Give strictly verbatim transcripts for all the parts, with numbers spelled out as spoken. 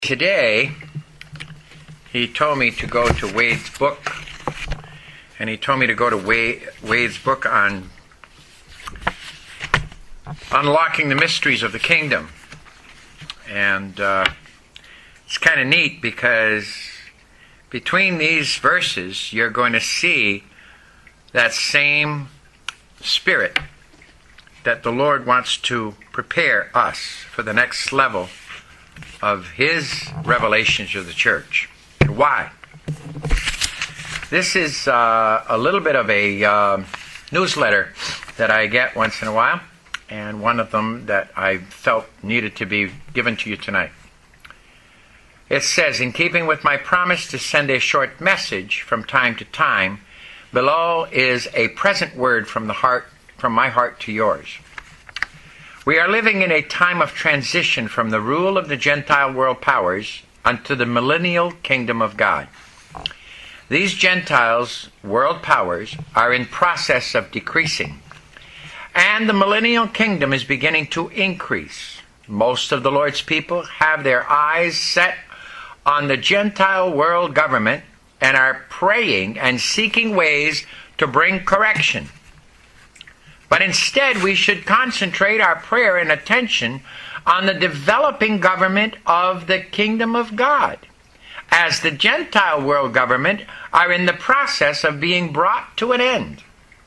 Today, he told me to go to Wade's book, and he told me to go to Wade, Wade's book on unlocking the mysteries of the kingdom. And uh, it's kind of neat because between these verses, you're going to see that same spirit that the Lord wants to prepare us for the next level of His revelations to the church. Why? This is uh, a little bit of a uh, newsletter that I get once in a while, and one of them that I felt needed to be given to you tonight. It says, in keeping with my promise to send a short message from time to time, below is a present word from the heart, from my heart to yours. We are living in a time of transition from the rule of the Gentile world powers unto the millennial kingdom of God. These Gentiles world powers are in process of decreasing, and the millennial kingdom is beginning to increase. Most of the Lord's people have their eyes set on the Gentile world government and are praying and seeking ways to bring correction. But instead, we should concentrate our prayer and attention on the developing government of the kingdom of God, as the Gentile world government are in the process of being brought to an end.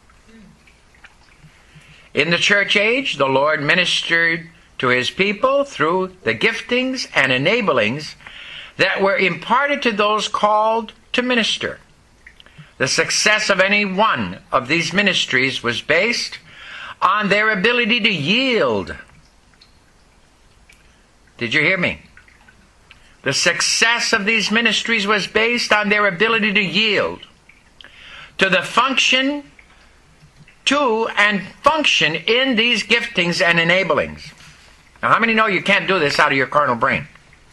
In the church age, the Lord ministered to His people through the giftings and enablings that were imparted to those called to minister. The success of any one of these ministries was based on their ability to yield. Did you hear me? The success of these ministries was based on their ability to yield to the function, to and function in these giftings and enablings. Now, how many know you can't do this out of your carnal brain?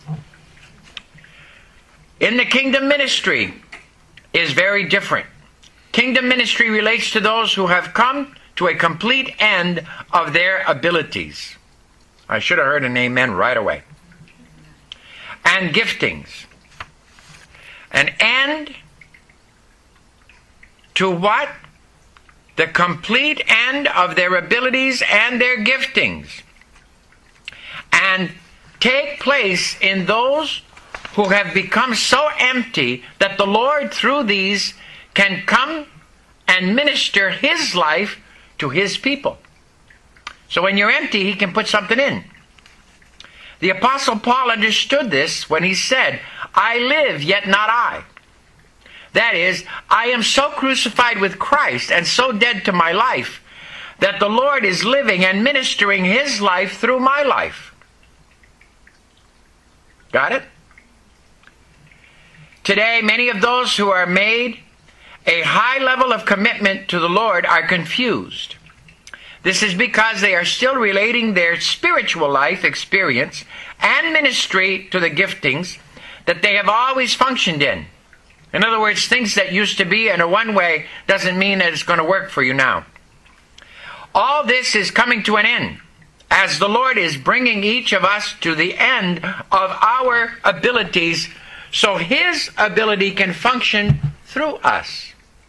In the kingdom ministry is very different. Kingdom ministry relates to those who have come to a complete end of their abilities. I should have heard an amen right away. And giftings. An end to what? The complete end of their abilities and their giftings. And take place in those who have become so empty that the Lord, through these, can come and minister His life to His people. So when you're empty, He can put something in. The Apostle Paul understood this when he said, I live, yet not I. That is, I am so crucified with Christ and so dead to my life that the Lord is living and ministering His life through my life. Got it? Today, many of those who are made a high level of commitment to the Lord are confused. This is because they are still relating their spiritual life experience and ministry to the giftings that they have always functioned in. In other words, things that used to be in a one way doesn't mean that it's going to work for you now. All this is coming to an end as the Lord is bringing each of us to the end of our abilities so His ability can function through us.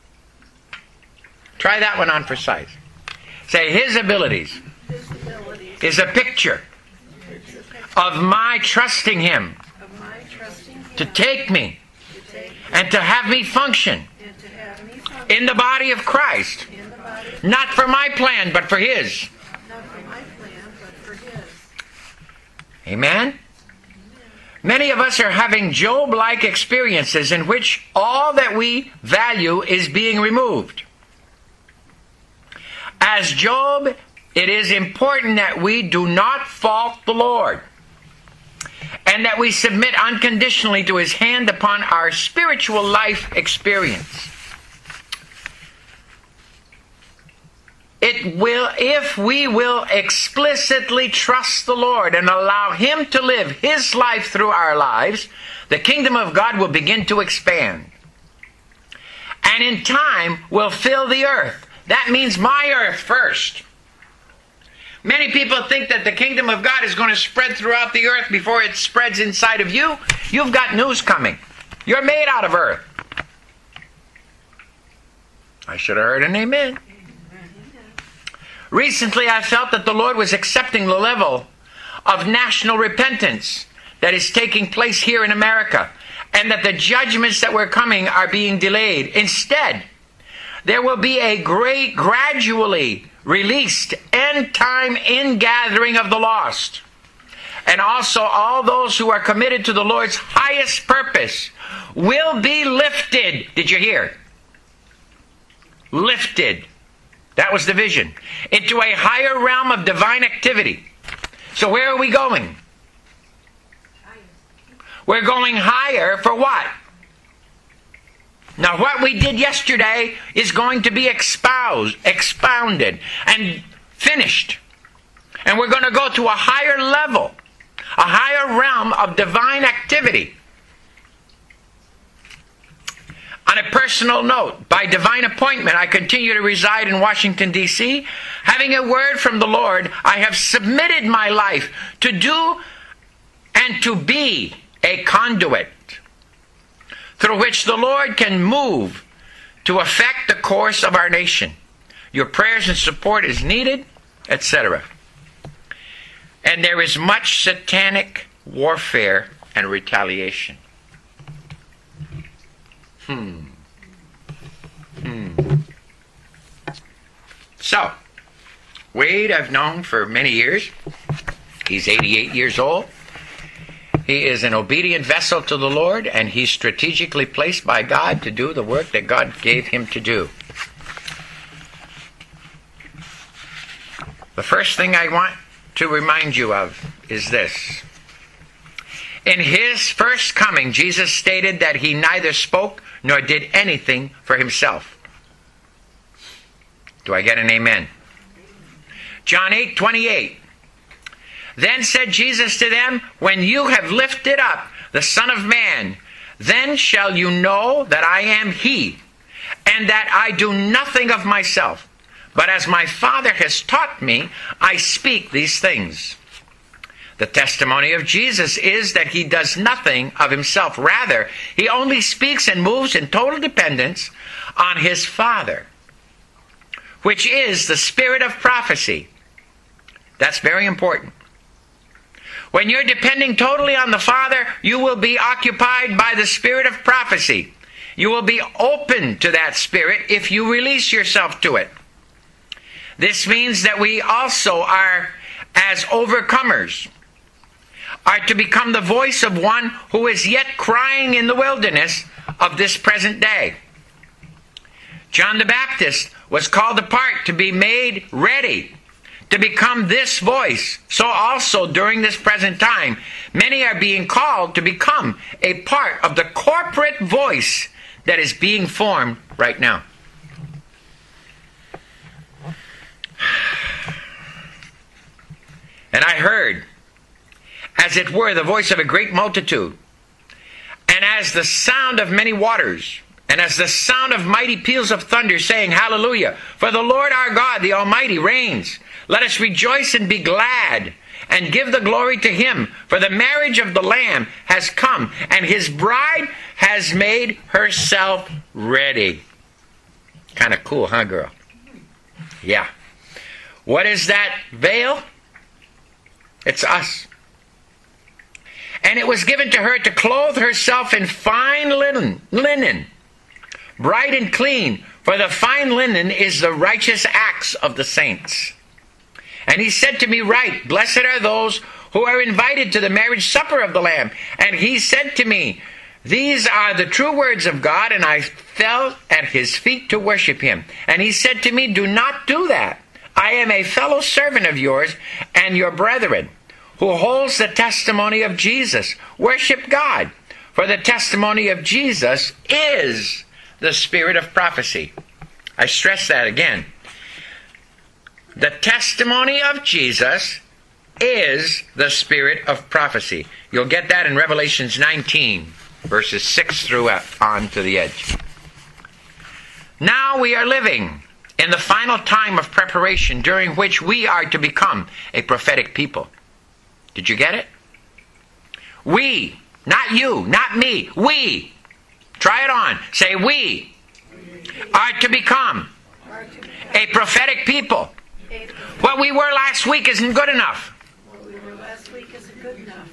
Try that one on for size. Say, His abilities, His abilities is a picture of my trusting Him, my trusting him to take me to take and to have me function, to have me function in the body of Christ. Body of not for my plan, but for His. Not for my plan, but for His. Amen? Amen. Many of us are having Job-like experiences in which all that we value is being removed. As Job, it is important that we do not fault the Lord and that we submit unconditionally to His hand upon our spiritual life experience. It will, if we will explicitly trust the Lord and allow Him to live His life through our lives, the kingdom of God will begin to expand. And in time will fill the earth. That means my earth first. Many people think that the kingdom of God is going to spread throughout the earth before it spreads inside of you. You've got news coming. You're made out of earth. I should have heard an amen. Recently, I felt that the Lord was accepting the level of national repentance that is taking place here in America, and that the judgments that were coming are being delayed. Instead, there will be a great, gradually released end-time ingathering of the lost. And also all those who are committed to the Lord's highest purpose will be lifted. Did you hear? Lifted. That was the vision. Into a higher realm of divine activity. So where are we going? We're going higher for what? Now what we did yesterday is going to be expoused, expounded, and finished. And we're going to go to a higher level, a higher realm of divine activity. On a personal note, by divine appointment, I continue to reside in Washington, D C Having a word from the Lord, I have submitted my life to do and to be a conduit through which the Lord can move to affect the course of our nation. Your prayers and support is needed, et cetera. And there is much satanic warfare and retaliation. Hmm. Hmm. So, Wade I've known for many years. He's eighty-eight years old. He is an obedient vessel to the Lord, and he's strategically placed by God to do the work that God gave him to do. The first thing I want to remind you of is this. In his first coming, Jesus stated that he neither spoke nor did anything for himself. Do I get an amen? John eight twenty-eight. Then said Jesus to them, when you have lifted up the Son of Man, then shall you know that I am he, and that I do nothing of myself, but as my Father has taught me, I speak these things. The testimony of Jesus is that he does nothing of himself. Rather, he only speaks and moves in total dependence on his Father, which is the spirit of prophecy. That's very important. When you're depending totally on the Father, you will be occupied by the spirit of prophecy. You will be open to that spirit if you release yourself to it. This means that we also are, as overcomers, are to become the voice of one who is yet crying in the wilderness of this present day. John the Baptist was called apart to be made ready to become this voice. So also during this present time, many are being called to become a part of the corporate voice that is being formed right now. And I heard, as it were, the voice of a great multitude, and as the sound of many waters, and as the sound of mighty peals of thunder, saying, Hallelujah! For the Lord our God, the Almighty, reigns. Let us rejoice and be glad, and give the glory to him. For the marriage of the Lamb has come, and his bride has made herself ready. Kind of cool, huh, girl? Yeah. What is that veil? It's us. And it was given to her to clothe herself in fine linen, linen, bright and clean, for the fine linen is the righteous acts of the saints. And he said to me, Write, blessed are those who are invited to the marriage supper of the Lamb. And he said to me, These are the true words of God, and I fell at his feet to worship him. And he said to me, Do not do that. I am a fellow servant of yours and your brethren, who holds the testimony of Jesus. Worship God, for the testimony of Jesus is the spirit of prophecy. I stress that again. The testimony of Jesus is the spirit of prophecy. You'll get that in Revelations nineteen, verses six through on to the edge. Now we are living in the final time of preparation during which we are to become a prophetic people. Did you get it? We, not you, not me, we. Try it on. Say, we are to become a prophetic people. What we were last week isn't good enough. What we were last week isn't good enough.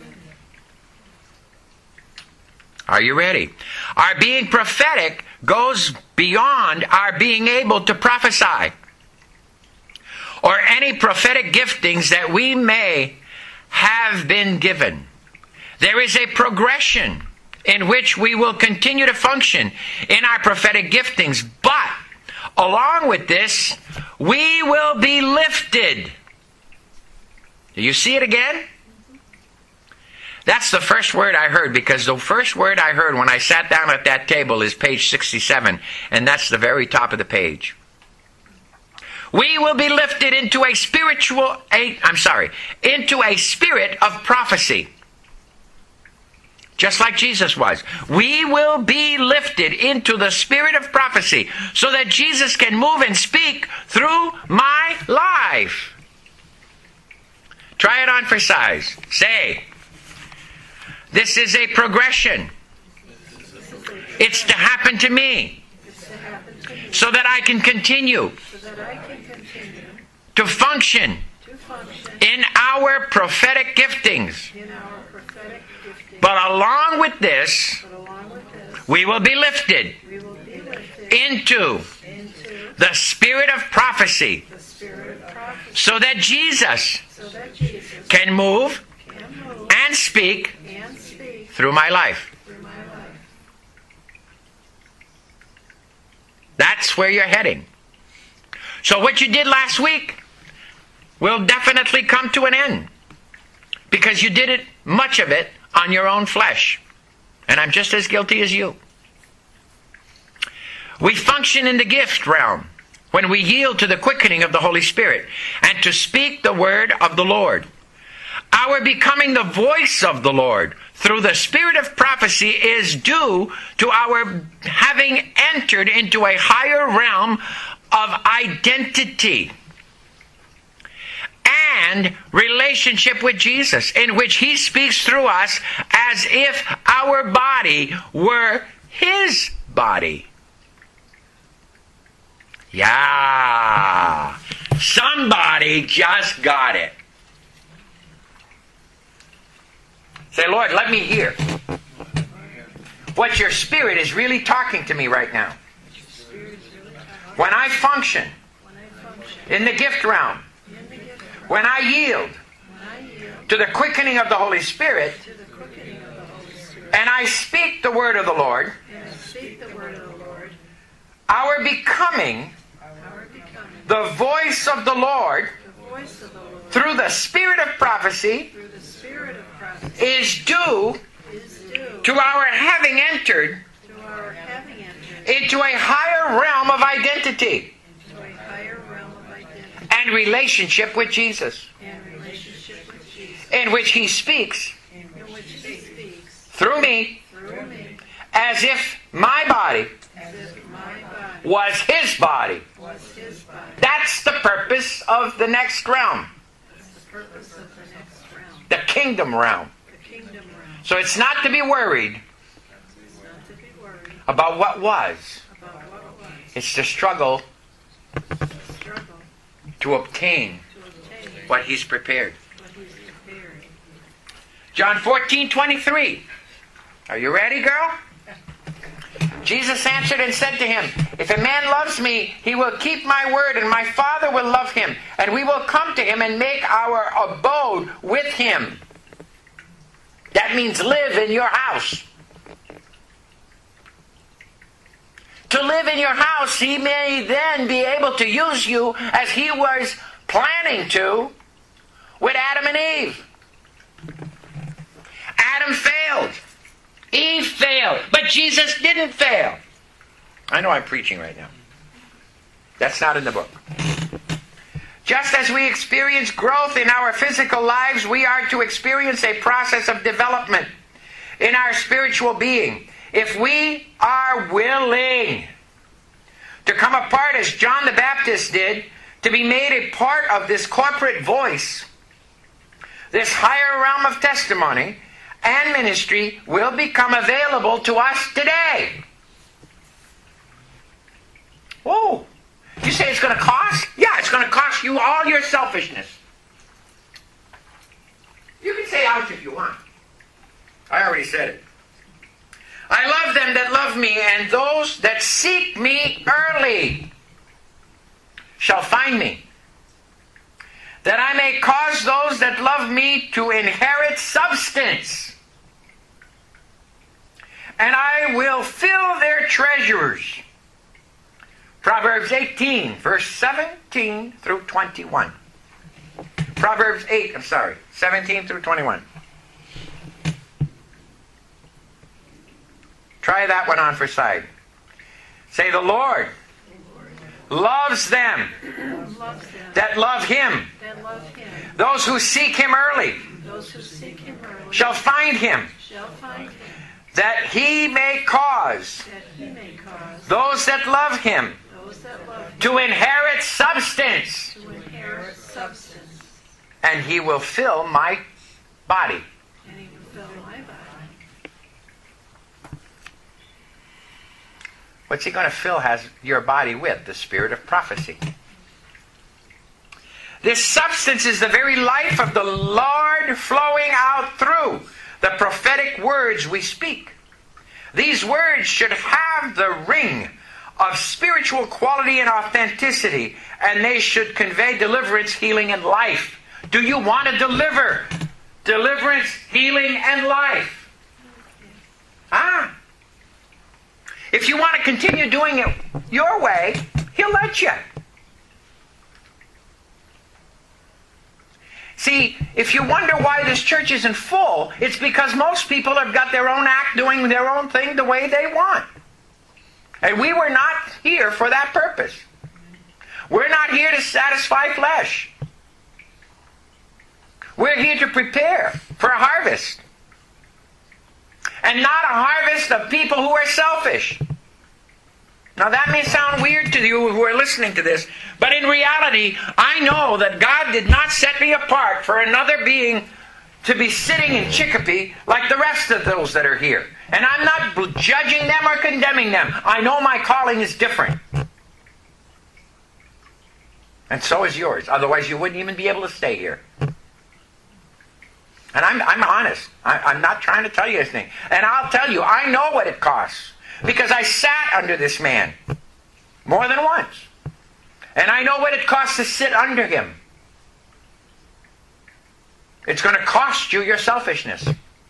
Are you ready? Our being prophetic goes beyond our being able to prophesy or any prophetic giftings that we may have been given. There is a progression in which we will continue to function in our prophetic giftings, but along with this, we will be lifted. Do you see it again? That's the first word I heard, because the first word I heard when I sat down at that table is page sixty-seven, and that's the very top of the page. We will be lifted into a spiritual, a, I'm sorry, into a spirit of prophecy. Just like Jesus was. We will be lifted into the spirit of prophecy so that Jesus can move and speak through my life. Try it on for size. Say, this is a progression. It's to happen to me so that I can continue to function in our prophetic giftings. But along with this, we will be lifted into the spirit of prophecy so that Jesus can move and speak through my life. That's where you're heading. So what you did last week will definitely come to an end, because you did it, much of it, on your own flesh. And I'm just as guilty as you. We function in the gift realm when we yield to the quickening of the Holy Spirit and to speak the word of the Lord. Our becoming the voice of the Lord through the spirit of prophecy is due to our having entered into a higher realm of identity and relationship with Jesus, in which He speaks through us as if our body were His body. Yeah, somebody just got it. Say, Lord, let me hear what your Spirit is really talking to me right now. When I function in the gift realm, when I yield to the quickening of the Holy Spirit, and I speak the word of the Lord, our becoming the voice of the Lord through the spirit of prophecy is due to our having entered into a higher realm of identity and relationship with Jesus, in which He speaks through me as if my body was His body. That's the purpose of the next realm, the kingdom realm. So it's not to be worried about what was. It's to struggle to obtain what He's prepared. John fourteen twenty-three. Are you ready, girl? Jesus answered and said to him, if a man loves me, he will keep my word, and my Father will love him, and we will come to him and make our abode with him. That means live in your house. To live in your house, He may then be able to use you as He was planning to with Adam and Eve. Adam failed. Eve failed. But Jesus didn't fail. I know I'm preaching right now. That's not in the book. Just as we experience growth in our physical lives, we are to experience a process of development in our spiritual being. If we are willing to come a part as John the Baptist did, to be made a part of this corporate voice, this higher realm of testimony and ministry will become available to us today. Whoa! You say it's going to cost? Yeah, it's going to cost you all your selfishness. You can say ouch if you want. I already said it. I love them that love me, and those that seek me early shall find me, that I may cause those that love me to inherit substance, and I will fill their treasures. Proverbs eighteen, verse seventeen through twenty-one. Proverbs eight, I'm sorry, seventeen through twenty-one. Try that one on for sight. Say, the Lord loves them that love Him. Those who seek Him early shall find Him, that He may cause those that love Him to inherit substance, and He will fill my body. What's He going to fill has your body with? The spirit of prophecy. This substance is the very life of the Lord flowing out through the prophetic words we speak. These words should have the ring of spiritual quality and authenticity, and they should convey deliverance, healing, and life. Do you want to deliver? Deliverance, healing, and life. Ah. If you want to continue doing it your way, He'll let you. See, if you wonder why this church isn't full, it's because most people have got their own act doing their own thing the way they want. And we were not here for that purpose. We're not here to satisfy flesh. We're here to prepare for a harvest. And not a harvest of people who are selfish. Now that may sound weird to you who are listening to this, but in reality, I know that God did not set me apart for another being to be sitting in Chicopee like the rest of those that are here. And I'm not judging them or condemning them. I know my calling is different. And so is yours. Otherwise you wouldn't even be able to stay here. And I'm, I'm honest. I, I'm not trying to tell you anything. And I'll tell you, I know what it costs. Because I sat under this man more than once. And I know what it costs to sit under him. It's going to cost you your selfishness.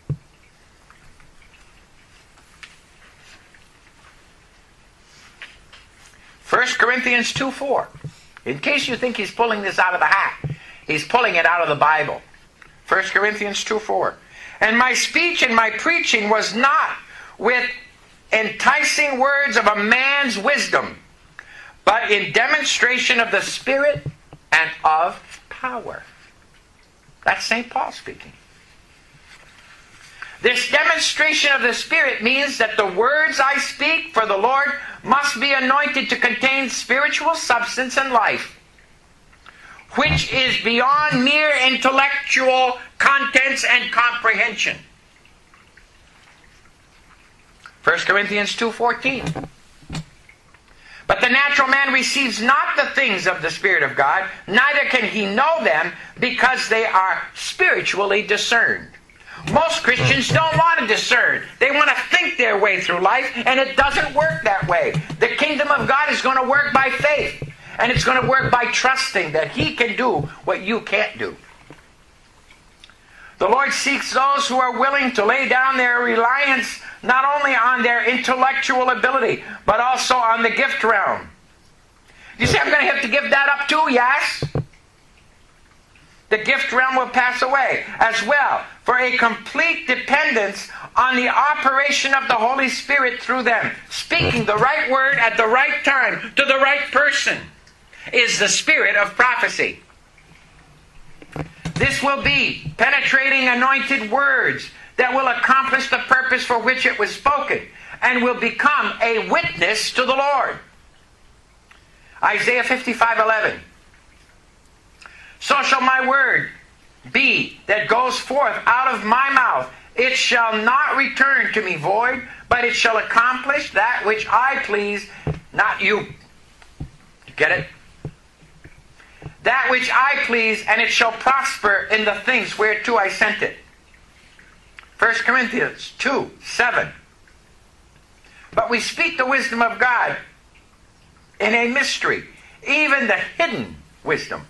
First Corinthians two four. In case you think he's pulling this out of the hat, he's pulling it out of the Bible. First Corinthians two four. And my speech and my preaching was not with enticing words of a man's wisdom, but in demonstration of the Spirit and of power. That's Saint Paul speaking. This demonstration of the Spirit means that the words I speak for the Lord must be anointed to contain spiritual substance and life, which is beyond mere intellectual contents and comprehension. First Corinthians two fourteen. But the natural man receives not the things of the Spirit of God, neither can he know them, because they are spiritually discerned. Most Christians don't want to discern. They want to think their way through life, and it doesn't work that way. The kingdom of God is going to work by faith, and it's going to work by trusting that He can do what you can't do. The Lord seeks those who are willing to lay down their reliance not only on their intellectual ability, but also on the gift realm. You say, I'm going to have to give that up too? Yes. The gift realm will pass away as well, for a complete dependence on the operation of the Holy Spirit through them. Speaking the right word at the right time to the right person is the spirit of prophecy. This will be penetrating anointed words that will accomplish the purpose for which it was spoken and will become a witness to the Lord. Isaiah fifty-five eleven. So shall my word be that goes forth out of my mouth. It shall not return to me void, but it shall accomplish that which I please, not you. Get it? That which I please, and it shall prosper in the things whereto I sent it. First Corinthians two seven. But we speak the wisdom of God in a mystery, even the hidden wisdom.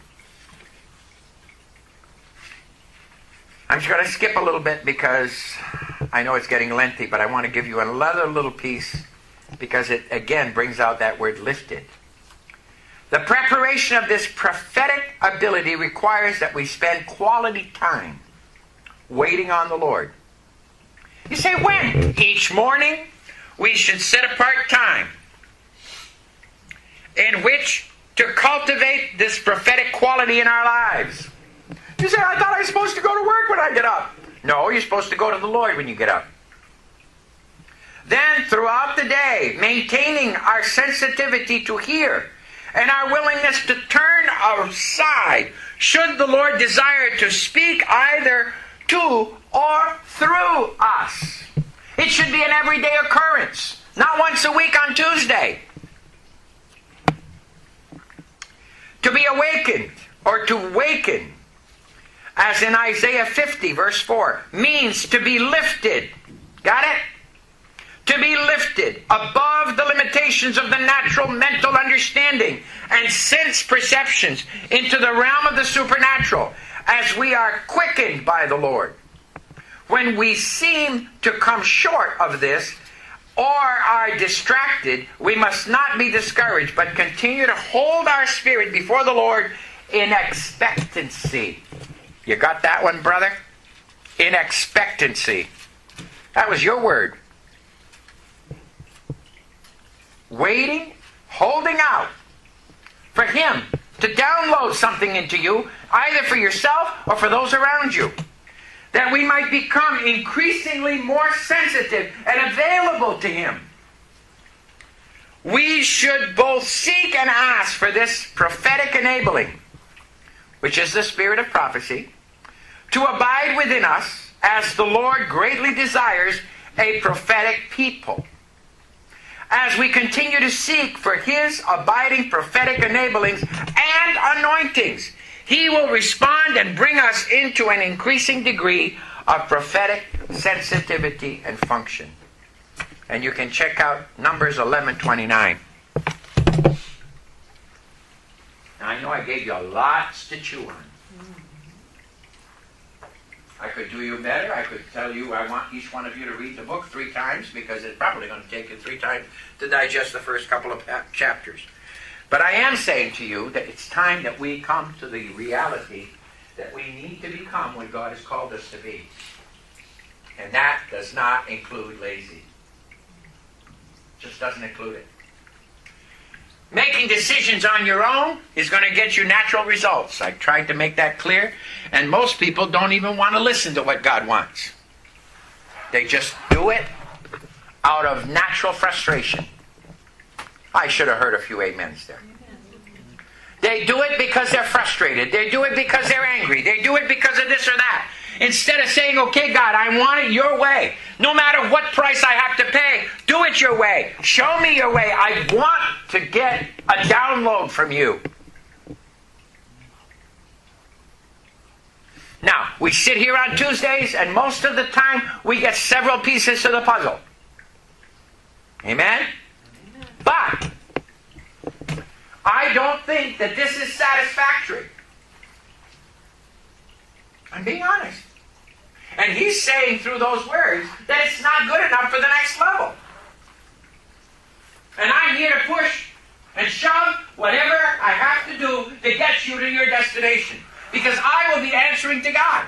I'm just going to skip a little bit because I know it's getting lengthy, but I want to give you another little piece because it again brings out that word lifted. The preparation of this prophetic ability requires that we spend quality time waiting on the Lord. You say, when? Each morning we should set apart time in which to cultivate this prophetic quality in our lives. You say, I thought I was supposed to go to work when I get up. No, you're supposed to go to the Lord when you get up. Then, throughout the day, maintaining our sensitivity to hear and our willingness to turn aside should the Lord desire to speak either to or through us. It should be an everyday occurrence, not once a week on Tuesday. To be awakened or to waken, as in Isaiah fifty verse four, means to be lifted. Got it? To be lifted above the limitations of the natural mental understanding and sense perceptions into the realm of the supernatural as we are quickened by the Lord. When we seem to come short of this or are distracted, we must not be discouraged, but continue to hold our spirit before the Lord in expectancy. You got that one, brother? In expectancy. That was your word. Waiting, holding out for Him to download something into you, either for yourself or for those around you, that we might become increasingly more sensitive and available to Him. We should both seek and ask for this prophetic enabling, which is the spirit of prophecy, to abide within us as the Lord greatly desires a prophetic people. As we continue to seek for His abiding prophetic enablings and anointings, He will respond and bring us into an increasing degree of prophetic sensitivity and function. And you can check out Numbers eleven twenty-nine. Now, I know I gave you lots to chew on. I could do you better. I could tell you I want each one of you to read the book three times, because it's probably going to take you three times to digest the first couple of chapters. But I am saying to you that it's time that we come to the reality that we need to become what God has called us to be. And that does not include lazy. Just doesn't include it. Making decisions on your own is going to get you natural results. I tried to make that clear. And most people don't even want to listen to what God wants. They just do it out of natural frustration. I should have heard a few amens there. They do it because they're frustrated. They do it because they're angry. They do it because of this or that. Instead of saying, okay, God, I want it your way. No matter what price I have to pay, do it your way. Show me your way. I want to get a download from you. Now, we sit here on Tuesdays, and most of the time, we get several pieces to the puzzle. Amen? But I don't think that this is satisfactory. I'm being honest. And He's saying through those words that it's not good enough for the next level. And I'm here to push and shove whatever I have to do to get you to your destination. Because I will be answering to God.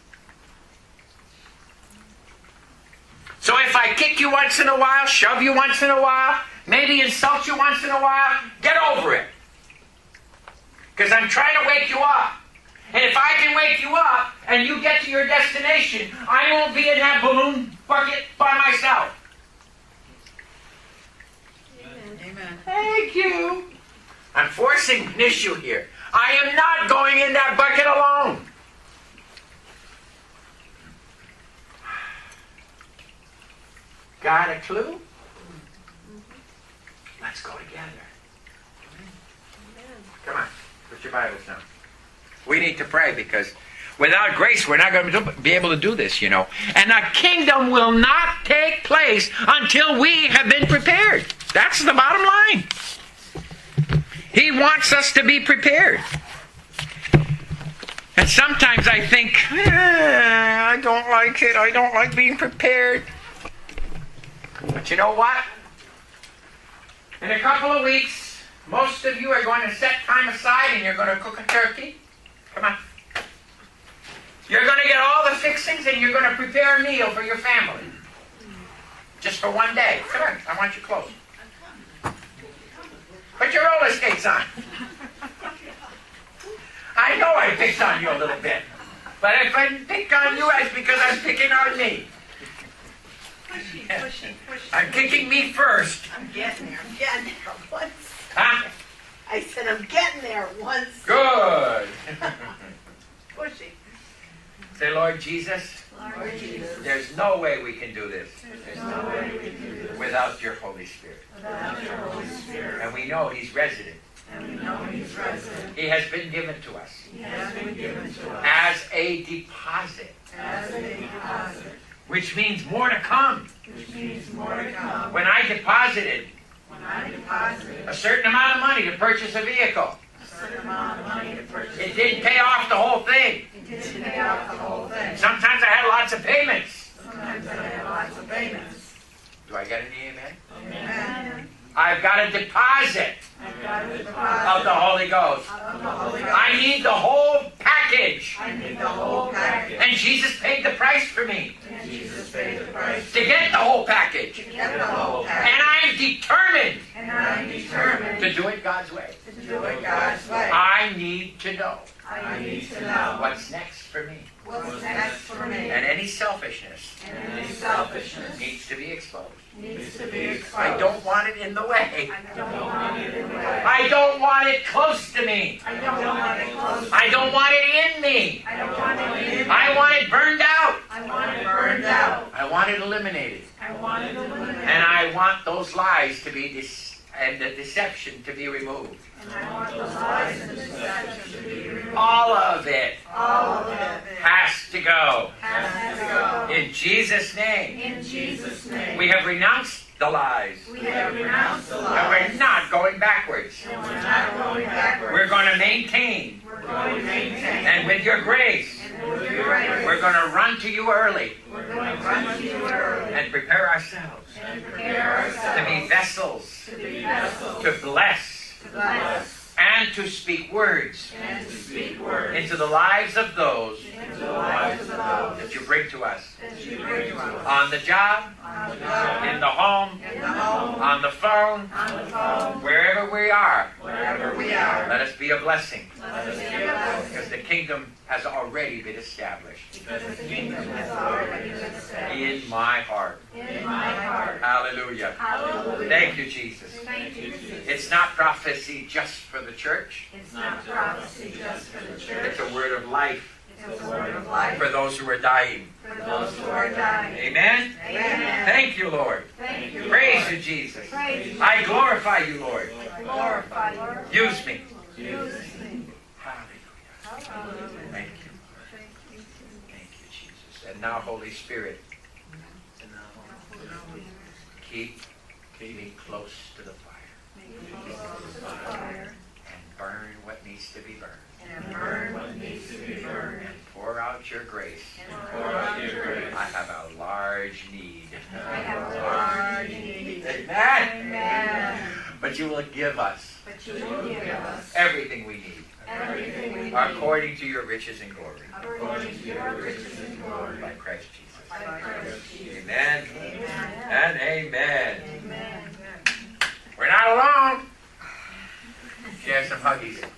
So if I kick you once in a while, shove you once in a while, maybe insult you once in a while, get over it. Because I'm trying to wake you up. And if I can wake you up and you get to your destination, I won't be in that balloon bucket by myself. Amen. Amen. Thank you. I'm forcing an issue here. I am not going in that bucket alone. Got a clue? Let's go together. Come on, put your Bibles down. We need to pray because without grace, we're not going to be able to do this, you know. And the kingdom will not take place until we have been prepared. That's the bottom line. He wants us to be prepared. And sometimes I think, eh, I don't like it. I don't like being prepared. But you know what? In a couple of weeks, most of you are going to set time aside and you're going to cook a turkey. Come on. You're going to get all the fixings and you're going to prepare a meal for your family. Just for one day. Come on, I want you close. Put your roller skates on. I know I picked on you a little bit. But if I pick on you, it's because I'm picking on me. Pushy, pushy, pushy. I'm kicking me first. I'm getting there. I'm getting there once. Huh? I said I'm getting there once. Good. Pushy. Say, Lord Jesus, Lord Jesus. there's no way we can do this There's no way we can do this without your Holy Spirit. without your Holy Spirit. And we know He's resident. And we know He's resident. He has been given to us He has been given to us as a deposit, as a deposit, which means more to come. which means more to come. When I deposited When I deposited a certain amount of money to purchase a vehicle, a certain amount of money to purchase, it didn't pay off the whole thing. it didn't pay off the whole thing. Sometimes I had lots of payments. Sometimes I had lots of payments. Do I get an amen? Amen. I've got a deposit I've got a of deposit the Holy Ghost. of the Holy Ghost. I need the whole package. I need the whole package. And Jesus paid the price for me And Jesus paid the price to get the whole package. to get the whole And package. I'm determined And I'm determined to do it God's way. to do it God's way. I need to know I need to know what's next for me. what's next for me. And any selfishness And any selfishness needs to be exposed. needs to be exposed. I don't want it in the way. I don't want it in the way. I don't want it close to me. I don't want it close. I don't want it in me. I don't want it in. I want it burned out. I want it burned out. I want it eliminated. I want it eliminated. And I want those lies to be dis- and the deception to be removed. And I want those lies and deception to be removed. All of it All of it has to go. has to go. In Jesus' name. In Jesus' name. We have renounced the lies. We have renounced the And lies. we're not going backwards. And we're not going backwards. We're going to maintain. We're going to maintain. And with your grace, And with your grace, we're going to run to you early we're going to run to you early. and prepare ourselves And prepare to be ourselves vessels to be vessels to bless to bless and to speak words and to speak words into the lives of those into the lives of those that you bring to us that you bring to us. on the job, On the job, in the home, in the home, on the phone, on the phone, wherever we are. wherever we are. Let us be a blessing Let us be a blessing. because the kingdom has already been established Because the kingdom has already been established in my heart. in my heart. Hallelujah. Hallelujah. Thank you, Jesus. Thank you, Jesus. It's not prophecy just for the church. It's not prophecy just for the church. It's a word of life It's a word of life for those who are dying. for those who are dying. Amen? Amen. Thank you, Lord. Thank you, Praise Lord. you, Jesus. Praise you. I glorify you, Lord. Glorify you. Use me. Use me. Hallelujah. Hallelujah. Thank you. Thank you, Jesus. And now, Holy Spirit, keep me close to the fire Fire and burn what needs to be burned. and burn what needs to be burned. And pour out your grace. And pour out your grace. I have a large need. I have a large need. Amen. Amen. But you will give us But you will give us everything we need everything we need according to your riches and glory according to your riches and glory by Christ Jesus. by Christ Jesus. Amen Amen. and amen. Amen. We're not alone. Share some huggies.